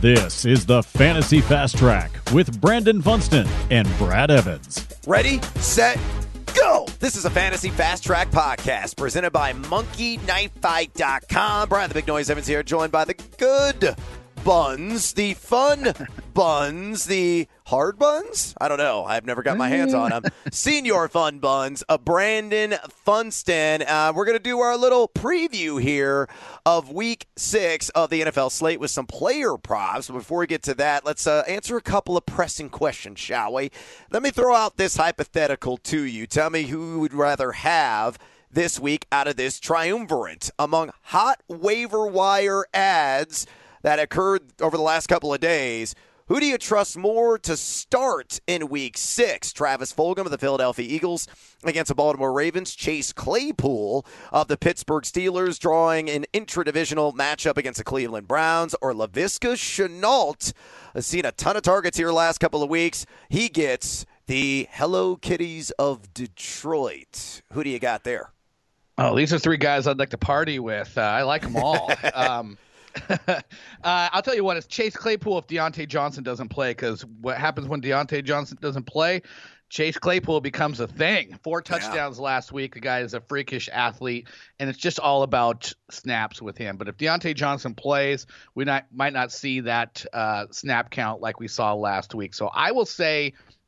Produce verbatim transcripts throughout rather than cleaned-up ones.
This is the Fantasy Fast Track with Brandon Funston and Brad Evans. Ready, set, go! This is a Fantasy Fast Track podcast presented by Monkey Knife Fight dot com. Brad the Big Noise Evans here, joined by the good buns, the fun buns, the hard buns? I don't know. I've never got my hands on them. Senior fun buns, a Brandon Funston. Uh, we're going to do our little preview here of week six of the N F L slate with some player props. But before we get to that, let's uh, answer a couple of pressing questions, shall we? Let me throw out this hypothetical to you. Tell me who you would rather have this week out of this triumvirate among hot waiver wire ads that occurred over the last couple of days. Who do you trust more to start in week six? Travis Fulgham of the Philadelphia Eagles against the Baltimore Ravens. Chase Claypool of the Pittsburgh Steelers drawing an intra-divisional matchup against the Cleveland Browns. Or Laviska Shenault has seen a ton of targets here last couple of weeks. He gets the Hello Kitties of Detroit. Who do you got there? Oh, these are three guys I'd like to party with. Uh, I like them all. um, uh, I'll tell you what, it's Chase Claypool if Deontay Johnson doesn't play, because what happens when Deontay Johnson doesn't play, Chase Claypool becomes a thing. Four touchdowns yeah. last week. The guy is a freakish athlete, and it's just all about snaps with him. But if Deontay Johnson plays, we not, might not see that uh, snap count like we saw last week. So I will say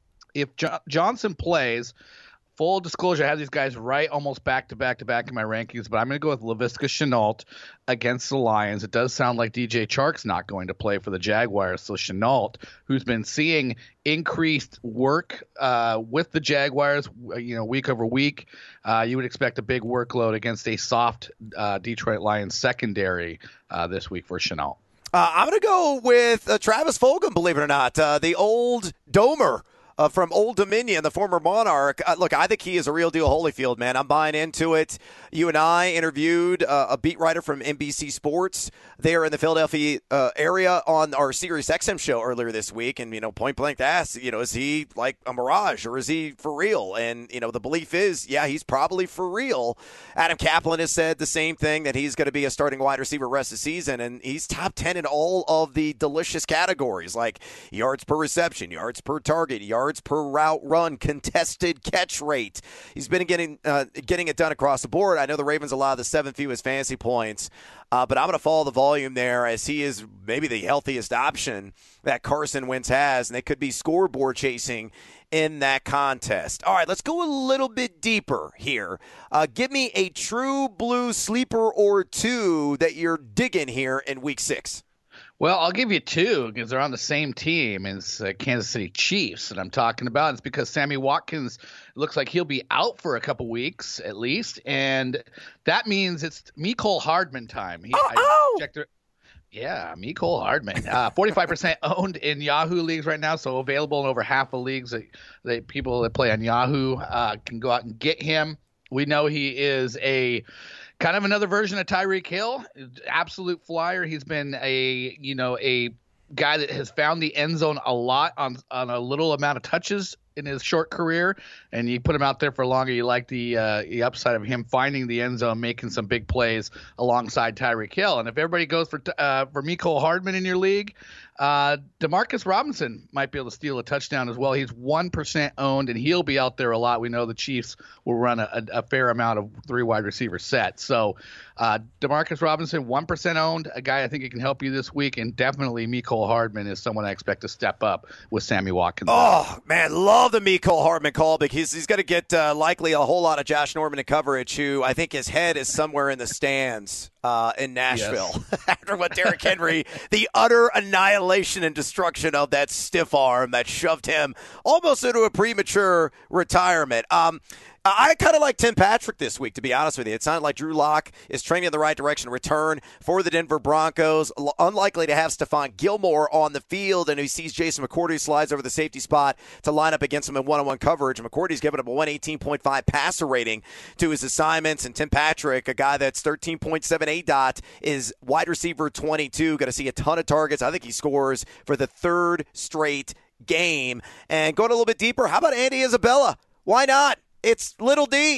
if jo- Johnson plays, full disclosure, I have these guys right almost back to back to back in my rankings, but I'm going to go with Laviska Shenault against the Lions. It does sound like D J Chark's not going to play for the Jaguars. So Shenault, who's been seeing increased work uh, with the Jaguars, you know, week over week, uh, you would expect a big workload against a soft uh, Detroit Lions secondary uh, this week for Shenault. Uh, I'm going to go with uh, Travis Fulgham, believe it or not, uh, the old Domer. Uh, from Old Dominion, the former Monarch. Uh, look, I think he is a real deal Holyfield, man. I'm buying into it. You and I interviewed uh, a beat writer from N B C Sports there in the Philadelphia uh, area on our Sirius X M show earlier this week, and, you know, point blank asked, you know, is he like a mirage or is he for real? And, you know, the belief is, yeah, he's probably for real. Adam Kaplan has said the same thing, that he's going to be a starting wide receiver rest of the season, and he's top ten in all of the delicious categories, like yards per reception, yards per target, yards Yards per route run, contested catch rate. He's been getting uh, getting it done across the board. I know the Ravens allow the seventh fewest fantasy points, uh, but I'm going to follow the volume there, as he is maybe the healthiest option that Carson Wentz has, and they could be scoreboard chasing in that contest. All right, let's go a little bit deeper here. Uh, give me a true blue sleeper or two that you're digging here in week six. Well, I'll give you two because they're on the same team. It's uh, Kansas City Chiefs that I'm talking about. It's because Sammy Watkins looks like he'll be out for a couple weeks at least, and that means it's Mecole Hardman time. He, oh, I checked it. Yeah, Mecole Hardman. Uh, forty-five percent owned in Yahoo leagues right now, so available in over half of leagues that, that people that play on Yahoo uh, can go out and get him. We know he is a kind of another version of Tyreek Hill, absolute flyer. He's been a, you know, a guy that has found the end zone a lot on on a little amount of touches in his short career, and you put him out there for longer, you like the uh, the upside of him finding the end zone, making some big plays alongside Tyreek Hill. And if everybody goes for uh, for Mecole Hardman in your league, uh, Demarcus Robinson might be able to steal a touchdown as well. He's one percent owned, and he'll be out there a lot. We know the Chiefs will run a, a, a fair amount of three wide receiver sets. So uh, Demarcus Robinson, one percent owned, a guy I think he can help you this week, and definitely Mecole Hardman is someone I expect to step up with Sammy Watkins. Oh, man, love the Mecole Hardman call, because he's, he's going to get uh, likely a whole lot of Josh Norman in coverage, who I think his head is somewhere in the stands uh, in Nashville. Yes. After what Derrick Henry, the utter annihilation and destruction of that stiff arm that shoved him almost into a premature retirement. Um, I kind of like Tim Patrick this week, to be honest with you. It sounded like Drew Lock is trending in the right direction. Return for the Denver Broncos. L- unlikely to have Stephon Gilmore on the field, and he sees Jason McCourty slides over the safety spot to line up against him in one-on-one coverage. McCourty's given up a one eighteen point five passer rating to his assignments, and Tim Patrick, a guy that's thirteen point seven A dot, is wide receiver twenty-two. Going to see a ton of targets. I think he scores for the third straight game. And going a little bit deeper, how about Andy Isabella? Why not? It's Little D.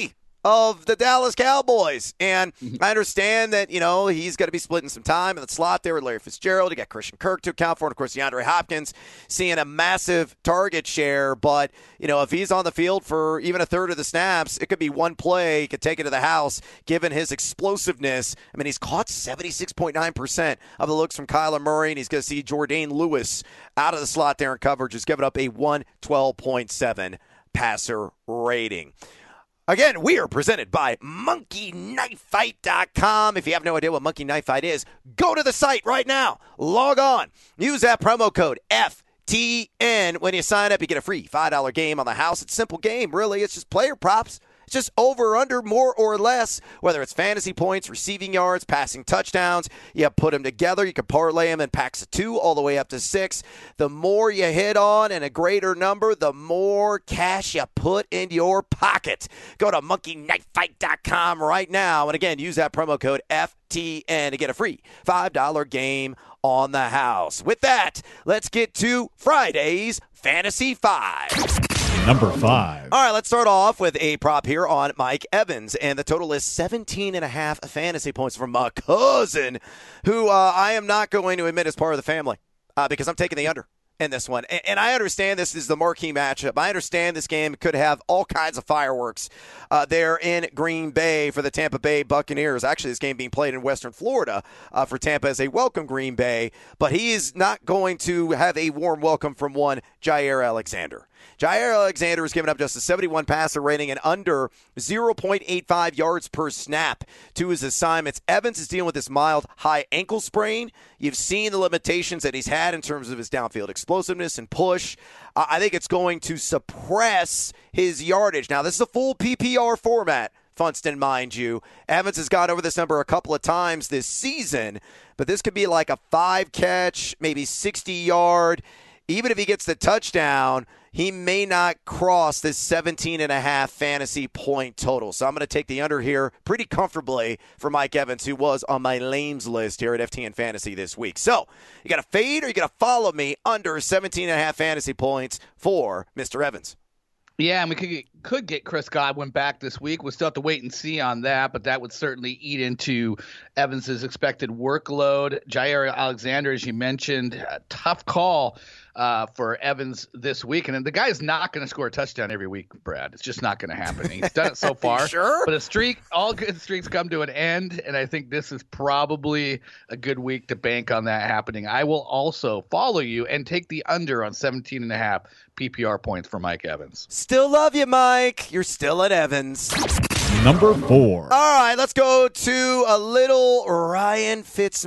of the Dallas Cowboys. And I understand that, you know, he's going to be splitting some time in the slot there with Larry Fitzgerald. You got Christian Kirk to account for, and, of course, DeAndre Hopkins seeing a massive target share. But, you know, if he's on the field for even a third of the snaps, it could be one play. He could take it to the house, given his explosiveness. I mean, he's caught seventy-six point nine percent of the looks from Kyler Murray, and he's going to see Jordan Lewis out of the slot there in coverage, just giving up a one twelve point seven passer rating. Again, we are presented by Monkey Knife Fight dot com. If you have no idea what Monkey Knife Fight is, go to the site right now. Log on. Use that promo code F T N. When you sign up, you get a free five dollar game on the house. It's a simple game, really. It's just player props. It's just over or under, more or less, whether it's fantasy points, receiving yards, passing touchdowns. You put them together. You can parlay them in packs of two all the way up to six. The more you hit on and a greater number, the more cash you put in your pocket. Go to Monkey Knife Fight dot com right now. And again, use that promo code F T N to get a free five dollar game on the house. With that, let's get to Friday's Fantasy Five. Number five. All right, let's start off with a prop here on Mike Evans, and the total is seventeen and a half fantasy points from my cousin, who uh, I am not going to admit is part of the family uh, because I'm taking the under in this one. And, and I understand this is the marquee matchup. I understand this game could have all kinds of fireworks uh, there in Green Bay for the Tampa Bay Buccaneers. Actually, this game being played in Western Florida uh, for Tampa as a welcome Green Bay, but he is not going to have a warm welcome from one Jaire Alexander. Jaire Alexander is giving up just a seventy-one passer rating and under zero point eight five yards per snap to his assignments. Evans is dealing with this mild high ankle sprain. You've seen the limitations that he's had in terms of his downfield explosiveness and push. Uh, I think it's going to suppress his yardage. Now, this is a full P P R format, Funston, mind you. Evans has got over this number a couple of times this season, but this could be like a five-catch, maybe sixty-yard. Even if he gets the touchdown, he may not cross this seventeen and a half fantasy point total. So I'm going to take the under here pretty comfortably for Mike Evans, who was on my lames list here at F T N Fantasy this week. So you got to fade or you got to follow me under seventeen and a half fantasy points for Mister Evans. Yeah, and we could get, could get Chris Godwin back this week. We'll still have to wait and see on that, but that would certainly eat into Evans's expected workload. Jaire Alexander, as you mentioned, a tough call uh, for Evans this week. And the guy's not going to score a touchdown every week, Brad. It's just not going to happen. He's done it so far. Sure. But a streak, all good streaks come to an end, and I think this is probably a good week to bank on that happening. I will also follow you and take the under on seventeen and a half P P R points for Mike Evans. Still love you, Mike. You're still at Evans. Number four. All right, let's go to a little Ryan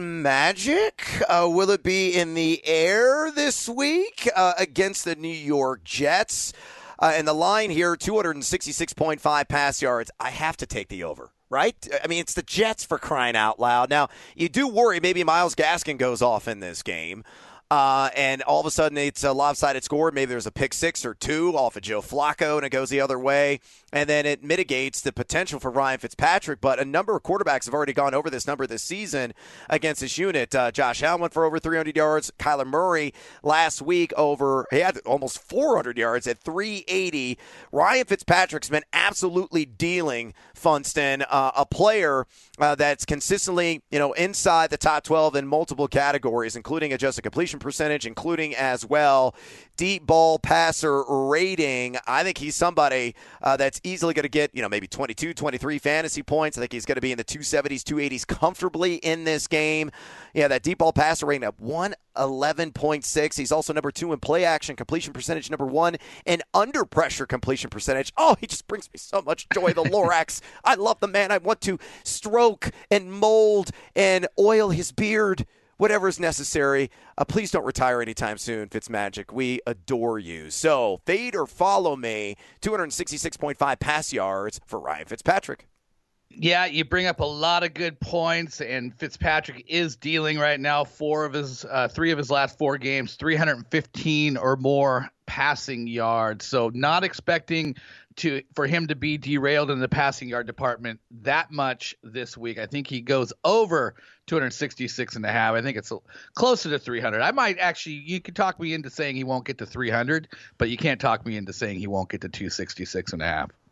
Fitzmagic. Uh, will it be in the air this week uh, against the New York Jets? Uh, and the line here, two sixty-six point five pass yards. I have to take the over, right? I mean, it's the Jets for crying out loud. Now, you do worry maybe Myles Gaskin goes off in this game. Uh, and all of a sudden it's a lopsided score. Maybe there's a pick six or two off of Joe Flacco and it goes the other way. And then it mitigates the potential for Ryan Fitzpatrick. But a number of quarterbacks have already gone over this number this season against this unit. Uh, Josh Allen went for over three hundred yards. Kyler Murray last week over, he had almost four hundred yards at three eighty. Ryan Fitzpatrick's been absolutely dealing, Funston, uh, a player uh, that's consistently, you know, inside the top twelve in multiple categories, including adjusted completion percentage, including as well deep ball passer rating. I think he's somebody uh, that's easily going to get, you know, maybe twenty-two, twenty-three fantasy points. I think he's going to be in the two seventies, two eighties comfortably in this game. Yeah, that deep ball passer rating at one eleven point six. He's also number two in play action completion percentage, number one in under pressure completion percentage. Oh, he just brings me so much joy, the Lorax. I love the man. I want to stroke and mold and oil his beard. Whatever is necessary. Uh, please don't retire anytime soon, Fitzmagic. We adore you. So, fade or follow me, two sixty-six point five pass yards for Ryan Fitzpatrick. Yeah, you bring up a lot of good points, and Fitzpatrick is dealing right now four of his, uh, three of his last four games, three hundred fifteen or more passing yards. So, not expecting to for him to be derailed in the passing yard department that much this week. I think he goes over two sixty-six and a half. I think it's closer to three hundred. I might actually, you could talk me into saying he won't get to three hundred, but you can't talk me into saying he won't get to two sixty-six and a half.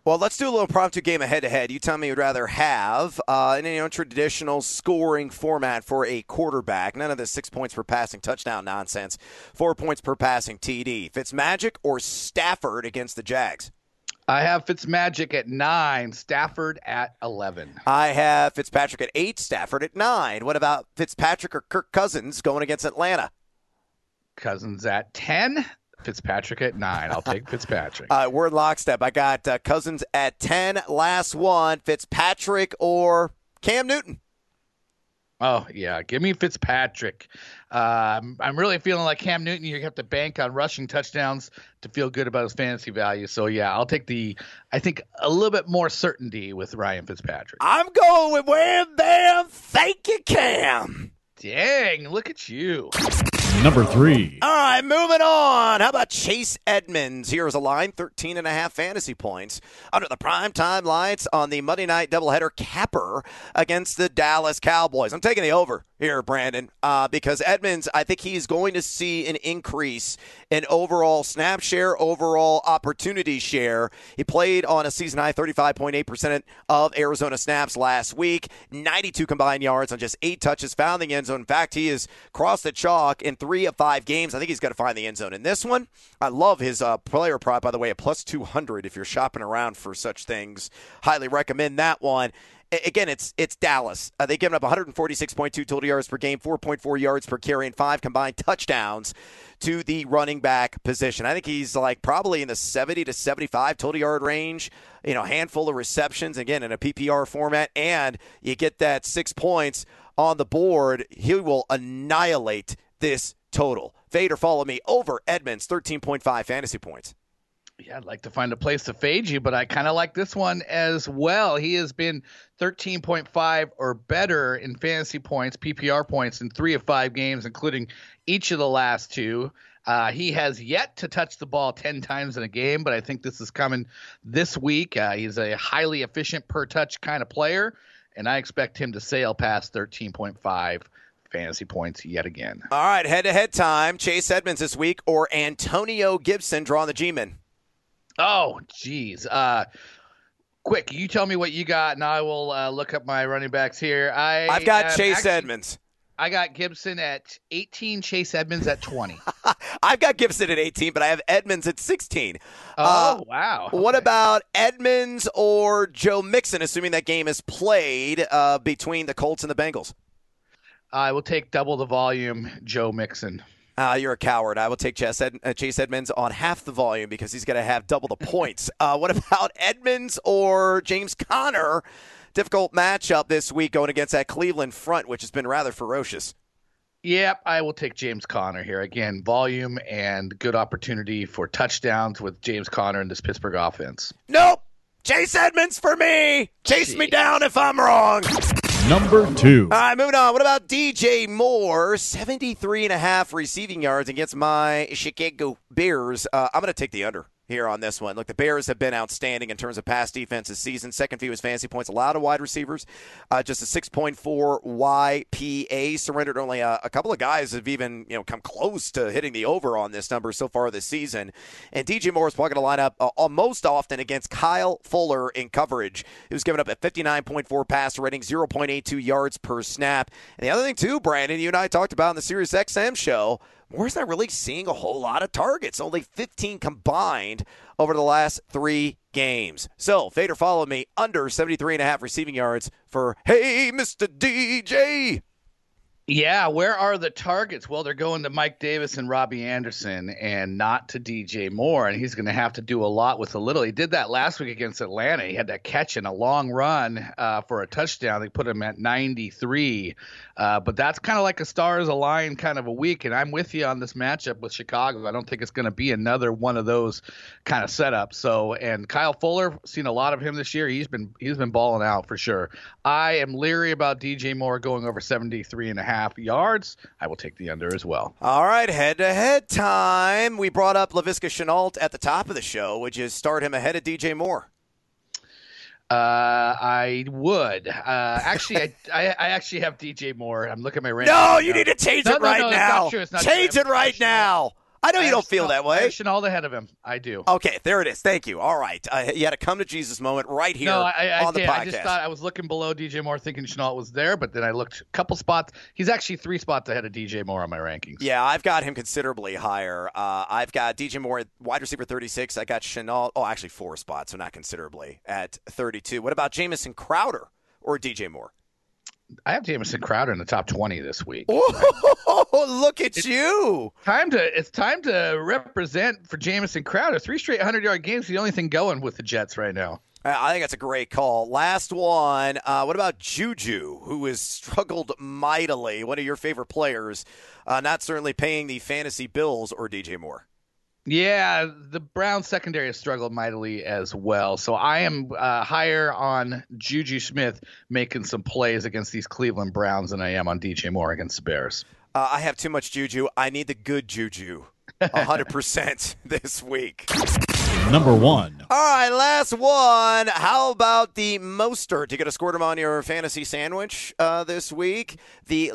Well, let's do a little impromptu game of head-to-head. You tell me you'd rather have uh, in a you know, traditional scoring format for a quarterback. None of the six points per passing touchdown nonsense. Four points per passing T D. Fitzmagic or Stafford against the Jags? I have Fitzmagic at nine, Stafford at eleven. I have Fitzpatrick at eight, Stafford at nine. What about Fitzpatrick or Kirk Cousins going against Atlanta? Cousins at ten. Fitzpatrick at nine. I'll take Fitzpatrick. Uh, we're in lockstep. I got uh, Cousins at ten. Last one, Fitzpatrick or Cam Newton? Oh, yeah. Give me Fitzpatrick. Uh, I'm, I'm really feeling like Cam Newton, you have to bank on rushing touchdowns to feel good about his fantasy value. So, yeah, I'll take the, I think, a little bit more certainty with Ryan Fitzpatrick. I'm going with Wham Bam. Thank you, Cam. Dang, look at you. Number three. All right, moving on. How about Chase Edmonds? Here's a line, thirteen and a half fantasy points under the primetime lights on the Monday night doubleheader capper against the Dallas Cowboys. I'm taking the over here, Brandon, uh, because Edmonds, I think he's going to see an increase in overall snap share, overall opportunity share. He played on a season-high thirty-five point eight percent of Arizona snaps last week, ninety-two combined yards on just eight touches, found the end zone. In fact, he has crossed the chalk in three of five games. I think he's got to find the end zone in this one. I love his uh, player prop, by the way, at plus two hundred if you're shopping around for such things. Highly recommend that one. Again, it's it's Dallas. Uh, they've given up one forty-six point two total yards per game, four point four yards per carry, and five combined touchdowns to the running back position. I think he's like probably in the seventy to seventy-five total yard range. You know, handful of receptions, again, in a P P R format, and you get that six points on the board. He will annihilate this total. Fade or follow me over Edmonds, thirteen point five fantasy points. Yeah, I'd like to find a place to fade you, but I kind of like this one as well. He has been thirteen point five or better in fantasy points, P P R points, in three of five games, including each of the last two. Uh, he has yet to touch the ball ten times in a game, but I think this is coming this week. Uh, he's a highly efficient per touch kind of player, and I expect him to sail past thirteen point five fantasy points yet again. All right, head-to-head time. Chase Edmonds this week or Antonio Gibson drawing the G-Men? Oh, geez. Uh, quick, you tell me what you got, and I will uh, look up my running backs here. I, I've got um, Chase actually, Edmonds. I got Gibson at eighteen, Chase Edmonds at twenty. I've got Gibson at eighteen, but I have Edmonds at sixteen. Oh, uh, wow. What Okay. about Edmonds or Joe Mixon, assuming that game is played uh, between the Colts and the Bengals? I will take double the volume, Joe Mixon. Uh, you're a coward. I will take Chase, Ed- uh, Chase Edmonds on half the volume because he's going to have double the points. uh, what about Edmonds or James Conner? Difficult matchup this week going against that Cleveland front, which has been rather ferocious. Yep, I will take James Conner here. Again, volume and good opportunity for touchdowns with James Conner in this Pittsburgh offense. Nope. Chase Edmonds for me. Chase Jeez. me down if I'm wrong. Number two. All right, moving on. What about D J Moore? seventy-three and a half receiving yards against my Chicago Bears. Uh, I'm going to take the under here on this one. Look, the Bears have been outstanding in terms of pass defense this season. Second fewest fantasy points allowed to wide receivers. Uh, just a six point four Y P A. Surrendered only a, a couple of guys have even you know come close to hitting the over on this number so far this season. And D J Moore is probably going to line up uh, most often against Kyle Fuller in coverage. He was given up at fifty-nine point four passer rating, zero point eight two yards per snap. And the other thing too, Brandon, you and I talked about in the Sirius X M show, Moore's not really seeing a whole lot of targets, only fifteen combined over the last three games. So, fade or follow me, under seventy-three and a half receiving yards for, hey, Mister D J. Yeah, where are the targets? Well, they're going to Mike Davis and Robbie Anderson and not to D J Moore, and he's going to have to do a lot with a little. He did that last week against Atlanta. He had that catch in a long run uh, for a touchdown. They put him at ninety-three, uh, but that's kind of like a stars align kind of a week, and I'm with you on this matchup with Chicago. I don't think it's going to be another one of those kind of setups. So, and Kyle Fuller, seen a lot of him this year. He's been he's been balling out for sure. I am leery about D J Moore going over seventy-three and a half yards. I will take the under as well. All right, head-to-head time. We brought up Laviska Shenault at the top of the show. Would you start him ahead of D J Moore? Uh, I would. Uh, actually, I, I I actually have D J Moore. I'm looking at my rank. No, you need to change no, it no, right no, it's now. not true. It's not Change true. it right now. I know I you don't have feel Chenault, that way. I have Chenault ahead of him. I do. Okay, there it is. Thank you. All right. Uh, you had a come to Jesus moment right here no, I, I on the did. podcast. I just thought I was looking below D J Moore thinking Chenault was there, but then I looked a couple spots. He's actually three spots ahead of D J Moore on my rankings. Yeah, I've got him considerably higher. Uh, I've got D J Moore at wide receiver thirty-six. I got Chenault. Oh, actually four spots, so not considerably, at thirty-two. What about Jamison Crowder or D J Moore? I have Jamison Crowder in the top twenty this week. Oh, look at it's you! Time to it's time to represent for Jamison Crowder. Three straight hundred-yard games. The only thing going with the Jets right now. I think that's a great call. Last one. Uh, what about Juju, who has struggled mightily? One of your favorite players, uh, not certainly paying the fantasy bills, or D J Moore? Yeah, the Browns secondary has struggled mightily as well. So I am uh, higher on Juju Smith making some plays against these Cleveland Browns than I am on D J Moore against the Bears. Uh, I have too much Juju. I need the good Juju. one hundred percent this week. Number one. All right, last one. How about the Mostert? You going to squirt him on your fantasy sandwich uh, this week? The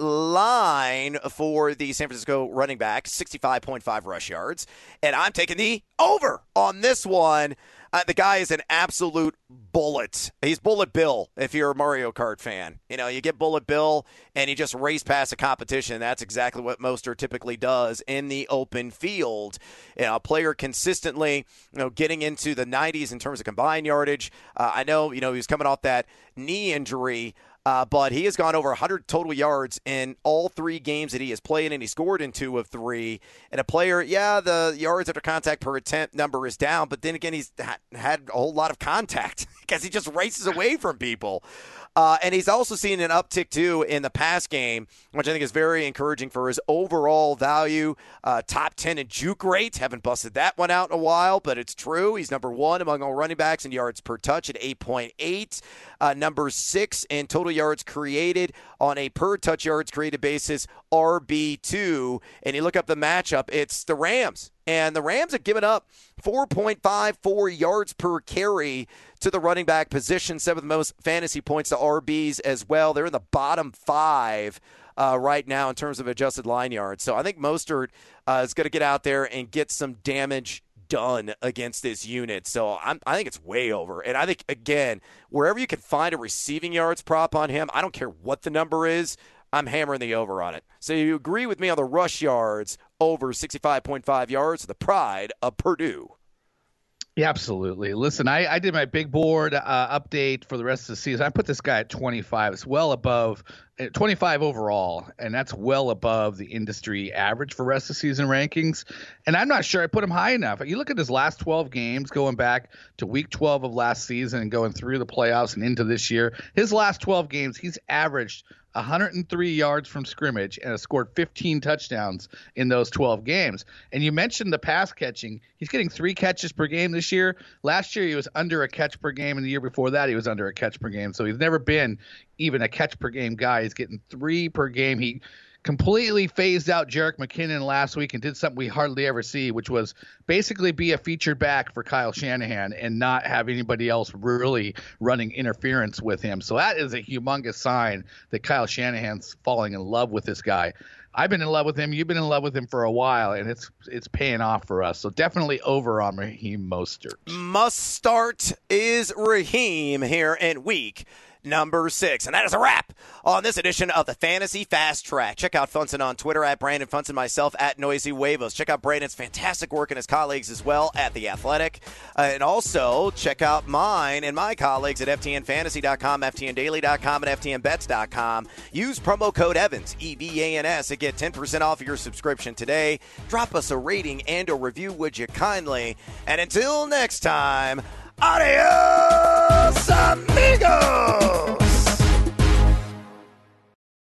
line for the San Francisco running back, sixty-five point five rush yards. And I'm taking the over on this one. Uh, the guy is an absolute bullet. He's Bullet Bill if you're a Mario Kart fan. You know, you get Bullet Bill and he just race past the competition. That's exactly what Mostert typically does in the open field. You know, a player consistently, you know, getting into the nineties in terms of combined yardage. Uh, I know, you know, he was coming off that knee injury. Uh, but he has gone over one hundred total yards in all three games that he has played, and he scored in two of three. And a player, yeah, the yards after contact per attempt number is down, but then again, he's ha- had a whole lot of contact because he just races away from people. Uh, and he's also seen an uptick, too, in the pass game, which I think is very encouraging for his overall value. Uh, top ten in juke rate. Haven't busted that one out in a while, but it's true. He's number one among all running backs in yards per touch at eight point eight. Uh, number six in total yards created on a per touch yards created basis, R B two. And you look up the matchup, it's the Rams. And the Rams have given up four point five four yards per carry to the running back position, seventh most fantasy points to R Bs as well. They're in the bottom five uh, right now in terms of adjusted line yards. So I think Mostert uh, is going to get out there and get some damage done against this unit. So I'm, I think it's way over. And I think, again, wherever you can find a receiving yards prop on him, I don't care what the number is, I'm hammering the over on it. So you agree with me on the rush yards over sixty-five point five yards, the pride of Purdue. Yeah, absolutely. Listen, I, I did my big board uh, update for the rest of the season. I put this guy at twenty-five. It's well above twenty-five overall, and that's well above the industry average for rest of season rankings. And I'm not sure I put him high enough. You look at his last twelve games, going back to week twelve of last season and going through the playoffs and into this year. His last twelve games, he's averaged one hundred three yards from scrimmage and has scored fifteen touchdowns in those twelve games. And you mentioned the pass catching. He's getting three catches per game this year. Last year, he was under a catch per game, and the year before that, he was under a catch per game. So he's never been even a catch per game guy. He's getting three per game. He completely phased out Jerick McKinnon last week and did something we hardly ever see, which was basically be a featured back for Kyle Shanahan and not have anybody else really running interference with him. So that is a humongous sign that Kyle Shanahan's falling in love with this guy. I've been in love with him. You've been in love with him for a while, and it's it's paying off for us. So definitely over on Raheem Mostert. Must start is Raheem here in week number six. And that is a wrap on this edition of the Fantasy Fast Track. Check out Funson on Twitter at Brandon Funson, myself at Noisy Huevos. Check out Brandon's fantastic work and his colleagues as well at The Athletic. Uh, and also check out mine and my colleagues at F T N fantasy dot com, F T N daily dot com, and F T N bets dot com. Use promo code Evans, E V A N S, to get ten percent off your subscription today. Drop us a rating and a review, would you kindly? And until next time, adios, amigos!